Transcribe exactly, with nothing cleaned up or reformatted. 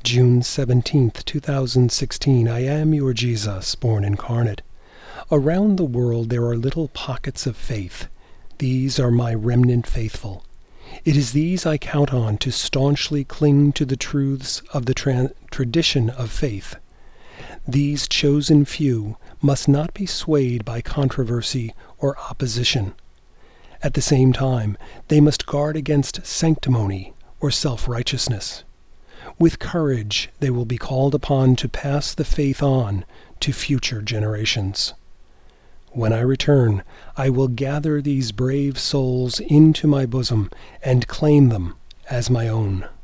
June seventeenth, two thousand sixteen. I am your Jesus, born incarnate. Around the world there are little pockets of faith. These are my remnant faithful. It is these I count on to staunchly cling to the truths of the tra- tradition of faith. These chosen few must not be swayed by controversy or opposition. At the same time, they must guard against sanctimony or self-righteousness. With courage, they will be called upon to pass the faith on to future generations. When I return, I will gather these brave souls into my bosom and claim them as my own.